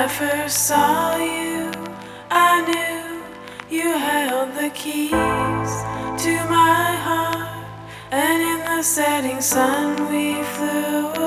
I first saw you, I knew you held the keys to my heart, and in the setting sun we flew